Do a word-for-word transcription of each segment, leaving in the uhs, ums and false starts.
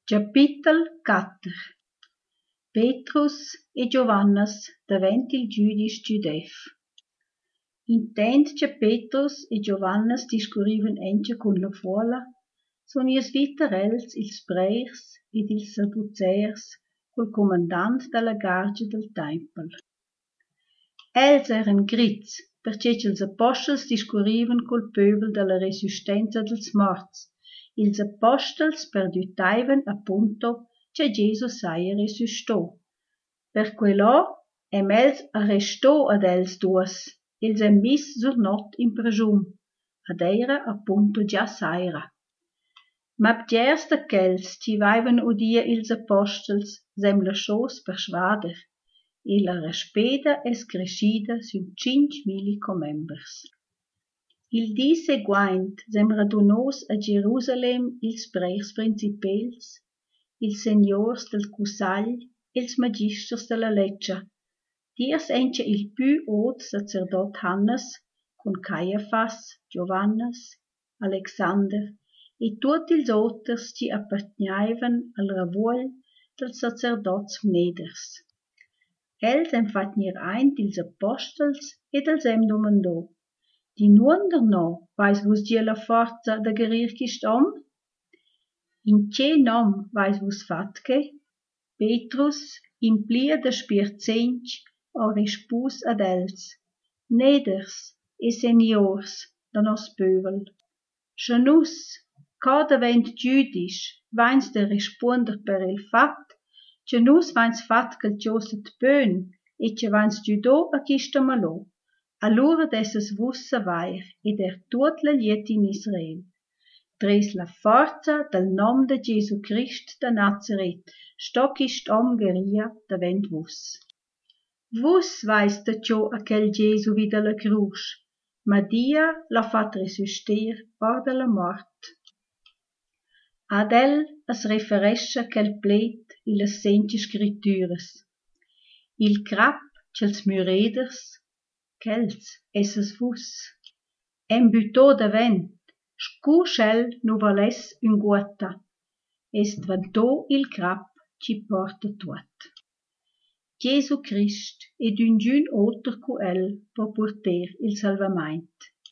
Capitel quattro. Petrus e Giovannas davent il giudice giudef. Intent che Petrus e Giovannas discurrivan ence con la folla, son ies viterels ils preirs ed ils sadducers col comandant della gargia del Tempel. Els eran grits perché els apostels discurrivan col pöbel della resistenza dels morts. Ils apostels perdutaivan appunto che Gesù saia resistò. Per quello em els arrestò ad els duos, ils em mis sur not in pregiun, ad eira appunto già saira. Ma bgiers d'aquels ci vaivan udia ils apostels, sem lascios per schwader, e la raspeda es crescida sun cinc mili comembers. Il dì seguaint sem radunos a Gerusalem ils preirs principels, ils seniors del cusagl, ils magisters della leggia, dies ence il più od sacerdot Hannes, con Caiafas, Giovannas, Alexander, e tutti ils oters ci appartnaivan al ravuol dels sacerdots neders. Els hem fat nir eint ils apostels ed els hem domandò: Di nuonder no, vais vos dia la forza da gerir chist om? In che nom vais vos fatche? Petrus, in plia da spirzenc, o rispus ad els: Neders e seniors da nos pövel. Scha nus, cada vent giudisch, vains de risponder per il fat, che nus vains fat quel ciosset bön, e che vains giudò a chista malò. Allora desses vussa vair, ed er tuot la liet in Israel. Dres la forza del nom de Gesù Christ da Nazareth, stoc ist om geria da vent vus. Vus vais da ciò a quel Gesù vida la crus, ma Dia l'ha fat resister or de la mort. Ad el es referescha quel plet i les senti scrittures. Il crap ch'els müreders, quels esses vus. Em butò da vent, scu schel nu vales un guata, est vantò il crap ci porta tuot. Gesù Christ ed un giun oter cu el per porter il salvamaint.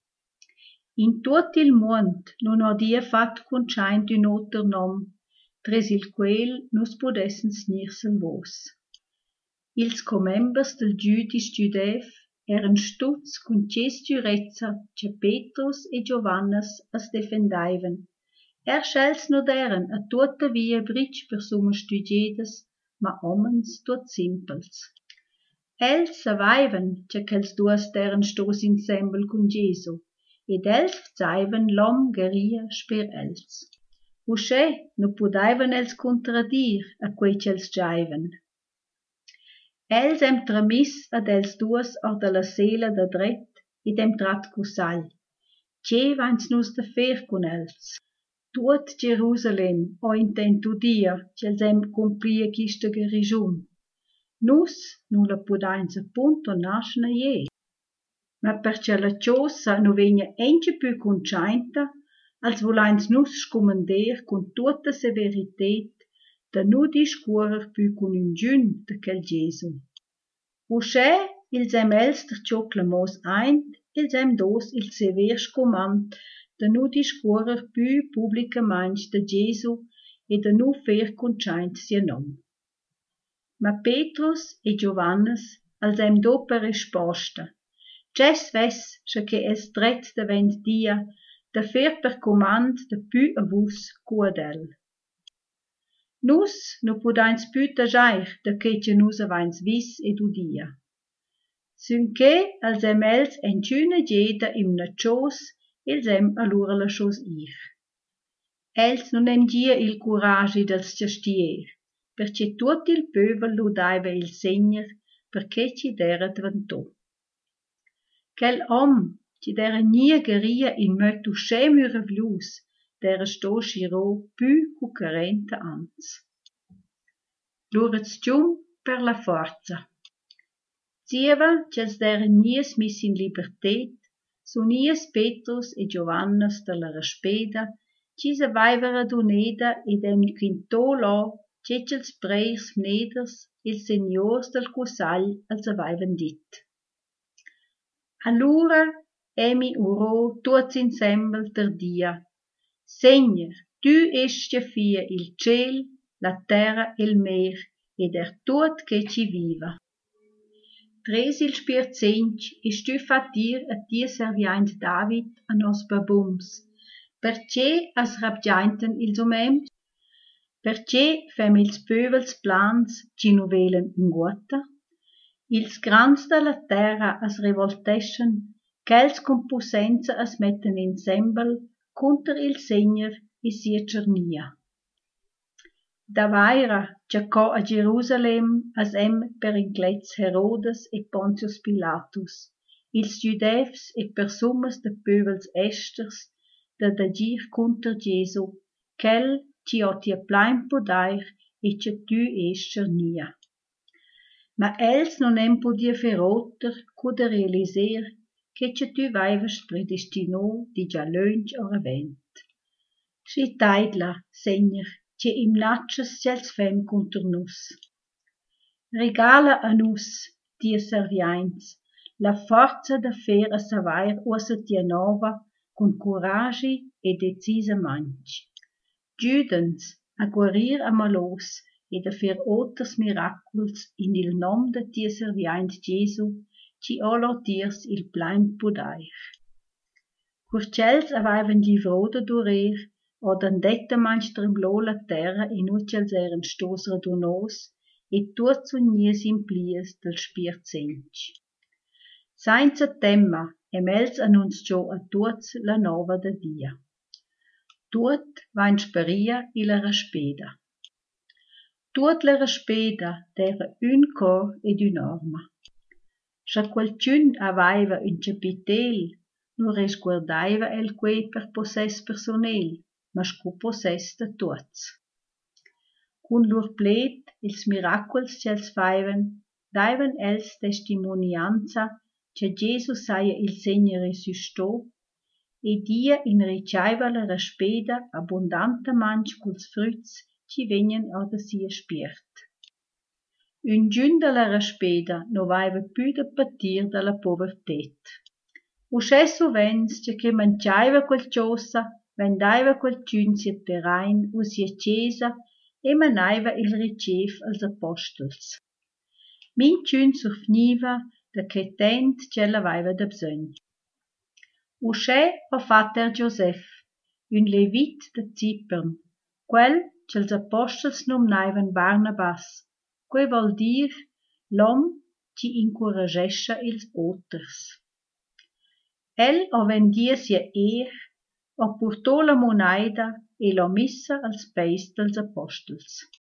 In tuot il mond non ho dia fat conchaint un oter nom, tres il quel nus podessen snir salvos. Ils comembers del giudice giudef eran stutz cun ces durezza che Petrus e Giovannas es defendaivan. Er schels no deren a tuota via britg persumas stugedes, ma omens tuot simpels. Els savaivan che quels duos deren stos insembel cun Gesù, ed els zaivan l'om geria sper els. Usche no pudaivan els contradir a quei ch'els giaivan. Els hem tramis ad els duos or de la sela da dret ed hem trat cusagl. Che vains nus da fer con els? Tuot Gerusalem o intent udia ch'els hem cumplia chista gerigiun. Nus non la pudains appunto nascna je. Ma perché la ciosa no vegna ence più conchainta, als volains nus scomander con tutta severitet da nu discurer più con un giun de quel Gesù. Usche ils hem els der ciò clamos eint, ils hem dos il sever scomand da nu discurer più publicamaing de Gesù e da nu fer conchaint sia nom. Ma Petrus e Giovannas als hem do per risposta. Ces ves scha che es dret da vent dia da fer per comand da più a vus cu ad el. Nus no pudains più tajair da che che nus avains vis ed udia. Sünché als em els enciuna geda imna cios, ils em allura la chos ir. Els non em gia il curagi dels castier, perché tuot il pövel ludaiva il segner, perché ci dera dventò. Quel om ci dera nia geria in mötu schemüre vlus, dera sto schiro più cu quarenta ans. Lurez giun per la forza. Zieva ch'els dera nies mis in libertet, sun nies Petrus e Giovannas della raspeda ci se vaivera d'uneda ed em quintò là, cecels preirs neders ils seniors del cussagl els avaivan dit. Allura emi urò tuots insembel ter dia: Segner, tu esce fia il ciel, la terra e il mer, ed er tuot che ci viva. Tres il spierzenc e stu fat dir a tia serviaint David a nos babums, perché as rabgiainten ils umems, perché fem ils pövels plans ci nu velen in guota, ils grans da la terra as revolteschen, ch'els con pussenza as metten insembel conter il Segner e sia cernia. Da vaira, giacò a Gerusalem as em per inclets Herodes e Pontius Pilatus, ils giudefs e persummas de pövels esters, da d'agir conter Gesu, ch'el ci otia plain podair e che tu es cernia. Ma els non em podia fer oter cu de realiser che che tu vaivas predestinò di già lönch ora vent. Si taidla, Segner, che im latschas ch'els fem conter nus. Regala a nus, tia serviains, la forza da fer a savair uossa tia nova con curagi e decisamant. Giudens a guarir a malos e da fer oters miraculs in il nom da tia serviaint Gesu, ci olo tiers il plain pudair. Curcels avaivan givrò da durer, od andetta manch tremblò la terra in ucels eren stos radunos, e tuots unies implies del spierzenc. Sainza temma, em els annunzio a tuots la nova da dia. Tuot vain sparia e la raspeda. Tuot la raspeda d'era un cor ed un'orma. Scha qualchun avaiva un capitel, nu resguardaiva el quei per possess personel, ma sco possess da tuots. Cun lur plet, ils miraculs ch'els faivan, daivan els testimonianza che Gesu saia il Segner resustò, e dia in ricciaiva la raspeda abbondantamanch culs früts ci vegnan ad a sia spiert. Un giun da la raspeda no vaiva pü da patir da la povertet. Usche sovens che che manciaiva qualciosa, vendaiva qualchun sia terrain o sia chiesa e manaiva il ricef als apostels. Minchun surfniva da che tent c'ella vaiva da bsogn. Usche ha fatter Josef, un levit da Zipern, quel c'els apostels nomnaivan Barnabas, quei vol dir l'om ci incuragescha ils oters. El ha vendia sia er, ha purtò la monaida e l'ha missa als peis dels apostels.